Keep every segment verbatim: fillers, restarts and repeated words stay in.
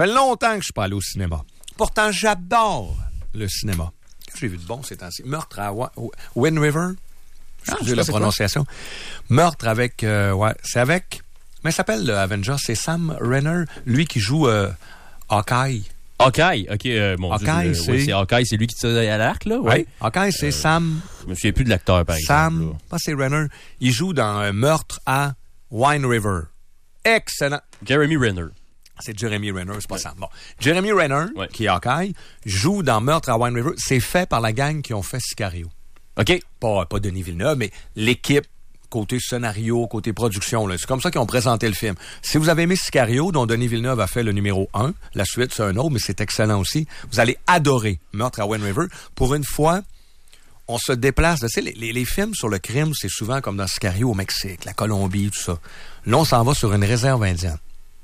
Ça fait longtemps que je suis pas allé au cinéma. Pourtant, j'adore le cinéma. Qu'est-ce que j'ai vu de bon ces temps-ci? Meurtre à Wa- Wind River. Excusez ah, la prononciation. Quoi? Meurtre avec... Euh, ouais, c'est avec... Mais il s'appelle le Avenger. C'est Sam Renner, lui qui joue euh, Hawkeye. Hawkeye, OK. Euh, mon Hawkeye, Dieu, c'est... Oui, c'est Hawkeye, c'est lui qui tire à l'arc, là? Oui, Hawkeye, c'est euh, Sam... Je me souviens plus de l'acteur, par Sam, exemple. Sam, pas c'est Renner. Il joue dans euh, Meurtre à Wind River. Excellent. Jeremy Renner. C'est Jeremy Renner, c'est pas ouais. Sam. Bon. Jeremy Renner, ouais. qui est Hawkeye, joue dans Meurtre à Wind River. C'est fait par la gang qui ont fait Sicario. OK. Pas, pas Denis Villeneuve, mais l'équipe côté scénario, côté production. Là. C'est comme ça qu'ils ont présenté le film. Si vous avez aimé Sicario, dont Denis Villeneuve a fait le numéro un, la suite, c'est un autre, mais c'est excellent aussi, vous allez adorer Meurtre à Wind River. Pour une fois, on se déplace. Tu sais, les, les, les films sur le crime, c'est souvent comme dans Sicario au Mexique, la Colombie, tout ça. Là, on s'en va sur une réserve indienne.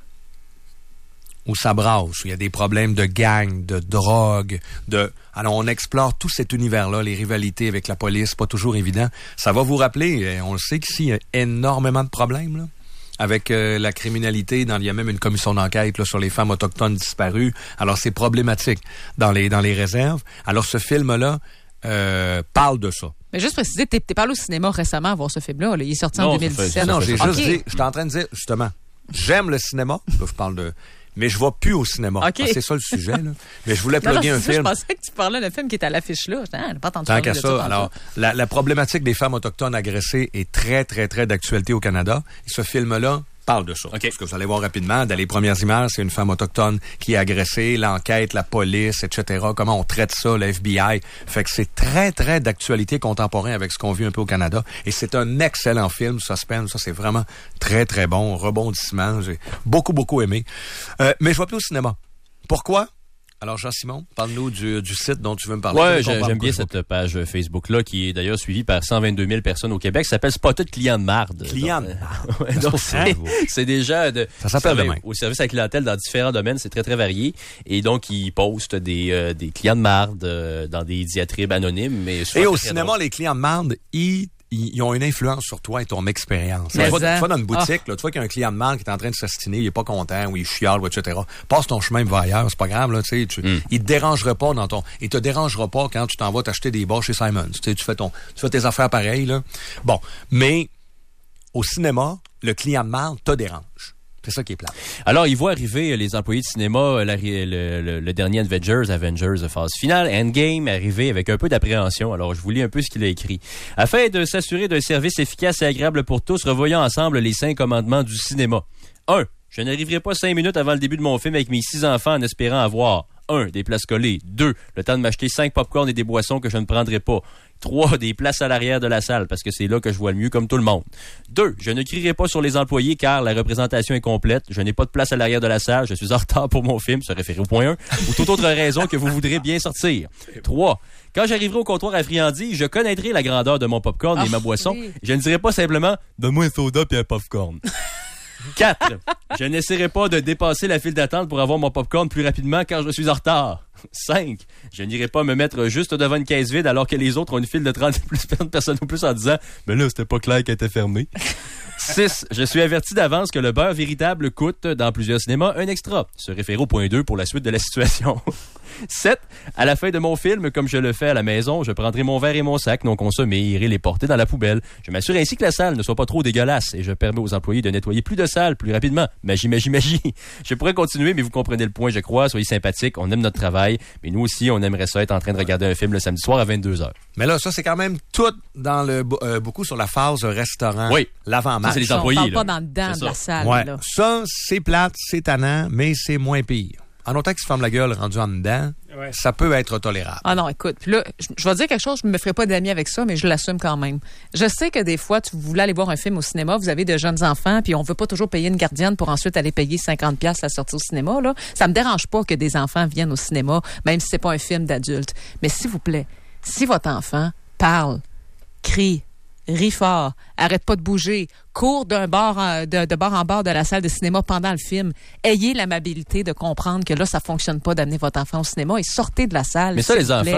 Où ça brasse, où il y a des problèmes de gang, de drogue, de... Alors, on explore tout cet univers-là, les rivalités avec la police, pas toujours évident. Ça va vous rappeler, on le sait qu'ici, il y a énormément de problèmes, là, avec euh, la criminalité. Dans, il y a même une commission d'enquête là, sur les femmes autochtones disparues. Alors, c'est problématique dans les, dans les réserves. Alors, ce film-là euh, parle de ça. Mais juste préciser, t'es, t'es parlé au cinéma récemment à voir ce film-là. Là. Il est sorti non, en deux mille dix-sept. Non, j'ai okay. juste dit, j'étais en train de dire, justement, j'aime le cinéma. Là, je parle de... Mais je ne vais plus au cinéma. Okay. Ah, c'est ça le sujet, là. Mais je voulais plugger un ça, film. Je pensais que tu parlais d'un film qui était à l'affiche là. Ah, pas entendu Tant qu'à ça. ça, alors, la, la problématique des femmes autochtones agressées est très, très, très d'actualité au Canada. Et ce film-là parle de ça. Okay. Ce que vous allez voir rapidement, dans les premières images, c'est une femme autochtone qui est agressée, l'enquête, la police, et cetera. Comment on traite ça, le F B I. Fait que c'est très, très d'actualité contemporaine avec ce qu'on vit un peu au Canada. Et c'est un excellent film, suspense. Ça, c'est vraiment très, très bon. Rebondissement. J'ai beaucoup, beaucoup aimé. Euh, mais je vais plus au cinéma. Pourquoi? Alors, Jean-Simon, parle-nous du, du site dont tu veux me parler. Ouais, j'aime, j'aime bien cette page Facebook-là qui est d'ailleurs suivie par cent vingt-deux mille personnes au Québec. Ça s'appelle Spotted Client de marde. Client de marde. Ouais, donc, c'est, c'est des gens de, ça s'appelle service, demain. au service à la clientèle dans différents domaines. C'est très, très varié. Et donc, ils postent des, euh, des clients de marde euh, dans des diatribes anonymes. Mais et au cinéma, drôle. Les clients de marde, ils... ils ont une influence sur toi et ton expérience. Tu vas, tu vas dans une boutique, ah. là, tu vois qu'il y a un client de marque qui est en train de s'astiner, il est pas content, ou il chiale, ou et cetera. Passe ton chemin, va ailleurs, c'est pas grave, là, tu sais. Tu, mm. Il te dérangera pas dans ton, il te dérangera pas quand tu t'en vas t'acheter des bas chez Simons. Tu sais, tu fais ton, tu fais tes affaires pareilles, là. Bon. Mais, au cinéma, le client de marque te dérange. C'est ça qui est plat. Alors, il voit arriver les employés de cinéma, la, le, le, le dernier Avengers, Avengers phase finale, Endgame, arrivé avec un peu d'appréhension. Alors, je vous lis un peu ce qu'il a écrit. Afin de s'assurer d'un service efficace et agréable pour tous, revoyons ensemble les cinq commandements du cinéma. un. Je n'arriverai pas cinq minutes avant le début de mon film avec mes six enfants en espérant avoir un. Des places collées. deux. Le temps de m'acheter cinq pop-corn et des boissons que je ne prendrai pas. trois. Des places à l'arrière de la salle, parce que c'est là que je vois le mieux comme tout le monde. deux. Je ne crierai pas sur les employés car la représentation est complète. Je n'ai pas de place à l'arrière de la salle. Je suis en retard pour mon film, se référer au point un, ou toute autre raison que vous voudrez bien sortir. trois. Quand j'arriverai au comptoir à friandises, je connaîtrai la grandeur de mon popcorn oh, et ma boisson. Oui. Je ne dirai pas simplement « Donne-moi un soda puis un popcorn ». quatre. Je n'essaierai pas de dépasser la file d'attente pour avoir mon popcorn plus rapidement car je suis en retard. cinq. Je n'irai pas me mettre juste devant une caisse vide alors que les autres ont une file de trente personnes ou plus en disant « Mais là, c'était pas clair qu'elle était fermée. » six. Je suis averti d'avance que le beurre véritable coûte, dans plusieurs cinémas, un extra. Se référer au point deux pour la suite de la situation. sept. À la fin de mon film, comme je le fais à la maison, je prendrai mon verre et mon sac non consommés et irai les porter dans la poubelle. Je m'assure ainsi que la salle ne soit pas trop dégueulasse et je permets aux employés de nettoyer plus de salles plus rapidement. Magie, magie, magie. Je pourrais continuer, mais vous comprenez le point, je crois. Soyez sympathiques, on aime notre travail, mais nous aussi, on aimerait ça être en train de regarder un film le samedi soir à vingt-deux heures. Mais là, ça, c'est quand même tout dans le euh, beaucoup sur la phase restaurant. Oui. L'avant-match. Ça, c'est les employés. On parle là. pas dans le dedans de la salle. Ouais. Là. Ça, c'est plate, c'est tannant, mais c'est moins pire. En autant qu'ils se ferment la gueule rendu en dedans, ouais. Ça peut être tolérable. Ah non, écoute, puis là, je, je vais dire quelque chose, je ne me ferai pas d'amis avec ça, mais je l'assume quand même. Je sais que des fois, tu voulais aller voir un film au cinéma, vous avez de jeunes enfants, puis on veut pas toujours payer une gardienne pour ensuite aller payer cinquante dollars à sortir au cinéma. Là. Ça me dérange pas que des enfants viennent au cinéma, même si c'est pas un film d'adulte. Mais s'il vous plaît, si votre enfant parle, crie, rit fort, arrête pas de bouger, court d'un bord en, de, de bord en bord de la salle de cinéma pendant le film, ayez l'amabilité de comprendre que là, ça fonctionne pas d'amener votre enfant au cinéma et sortez de la salle. Mais ça, les enfants...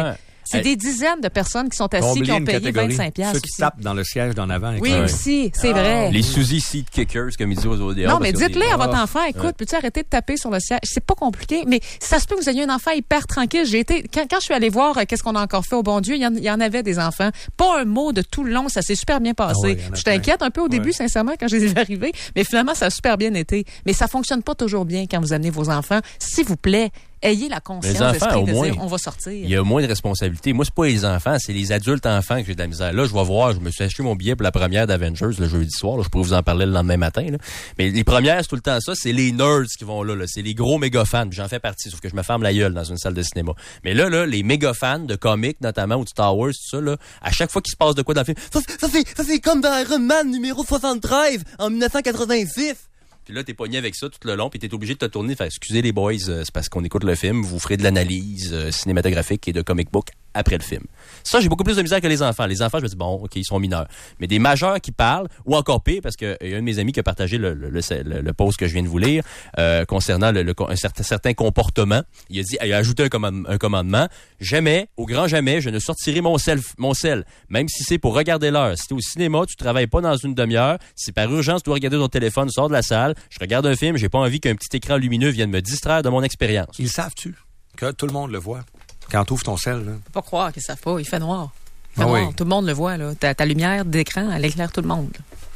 C'est Hey. des dizaines de personnes qui sont assises Oubliez qui ont une payé catégorie. vingt-cinq piastres Ceux qui aussi. tapent dans le siège d'en avant. Oui, Ouais. aussi, c'est vrai. Les Suzy Seat Kickers, comme ils disent aux audios. Non, mais dites-le à votre Ah. enfant, écoute, peux-tu arrêter de taper sur le siège? C'est pas compliqué, mais ça se peut que vous ayez un enfant hyper tranquille. J'ai été, quand, quand je suis allée voir euh, qu'est-ce qu'on a encore fait au bon Dieu, il y, en, il y en avait des enfants. Pas un mot de tout le long, ça s'est super bien passé. Ah ouais, il y en a J'étais plein. inquiète un peu au début, Ouais. sincèrement, quand je les ai vus arriver, mais finalement, ça a super bien été. Mais ça fonctionne pas toujours bien quand vous amenez vos enfants. S'il vous plaît, ayez la conscience Les enfants, d'esprit au de moins, dire, on va sortir. Il y a moins de responsabilités. Moi, c'est pas les enfants, c'est les adultes enfants que j'ai de la misère. Là, je vais voir, je me suis acheté mon billet pour la première d'Avengers le jeudi soir. Là, je pourrais vous en parler le lendemain matin. Là. Mais les premières, c'est tout le temps ça. C'est les nerds qui vont là. là. C'est les gros méga fans. J'en fais partie, sauf que je me ferme la gueule dans une salle de cinéma. Mais là, là, les méga fans de comics, notamment, ou de Star Wars, tout ça, là, à chaque fois qu'il se passe de quoi dans le film, ça, ça, fait, ça fait comme dans Iron Man numéro soixante-treize en dix-neuf cent quatre-vingt-six. Puis là, t'es pogné avec ça tout le long, puis t'es obligé de te tourner. Fait, excusez les boys, euh, c'est parce qu'on écoute le film, vous ferez de l'analyse euh, cinématographique et de comic book après le film. Ça, j'ai beaucoup plus de misère que les enfants. Les enfants, je me dis, bon, OK, ils sont mineurs. Mais des majeurs qui parlent, ou encore pire, parce qu'il y a un de mes amis qui a partagé le, le, le, le post que je viens de vous lire euh, concernant le, le, un certain, certain comportement. Il a dit, il a ajouté un, commande, un commandement. Jamais, au grand jamais, je ne sortirai mon sel, mon sel, même si c'est pour regarder l'heure. Si t'es au cinéma, tu travailles pas dans une demi-heure. Si par urgence, tu dois regarder ton téléphone, sors de la salle. Je regarde un film, j'ai pas envie qu'un petit écran lumineux vienne me distraire de mon expérience. Ils savent-tu que tout le monde le voit quand tu ouvres ton sel? Là? Je peux pas croire qu'ils savent pas. Il fait noir. Il fait Ah noir. oui. Tout le monde le voit, là. Ta, ta lumière d'écran, elle éclaire tout le monde.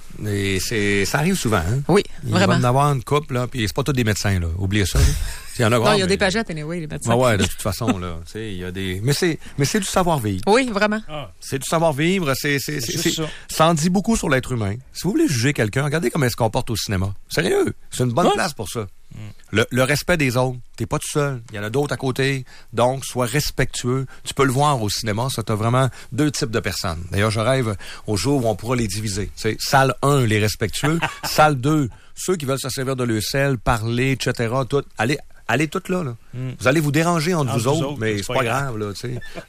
Et c'est, ça arrive souvent. Hein? Oui, Il vraiment. va en avoir une couple, là, puis c'est pas tous des médecins, là. Oubliez ça. Là. Il y en a Non, grave, il y a mais- des pagettes, anyway, les médecins. Ah ouais, de toute façon, là. Tu sais, il y a des. Mais c'est, mais c'est du savoir-vivre. Oui, vraiment. Ah, C'est du savoir-vivre. C'est, c'est, c'est, juste c'est- ça. ça en dit beaucoup sur l'être humain. Si vous voulez juger quelqu'un, regardez comment il se comporte au cinéma. Sérieux. C'est une bonne Ouais. place pour ça. Le, le respect des autres. T'es pas tout seul. Il y en a d'autres à côté. Donc, sois respectueux. Tu peux le voir au cinéma. Ça, t'as vraiment deux types de personnes. D'ailleurs, je rêve au jour où on pourra les diviser. C'est salle un, les respectueux. Salle deux, ceux qui veulent se servir de leur sel, parler, et cetera. Tout. Allez, allez toutes là, là. Vous allez vous déranger entre Entre vous vous autres, autres, mais c'est c'est pas pas grave. grave, là, tu sais.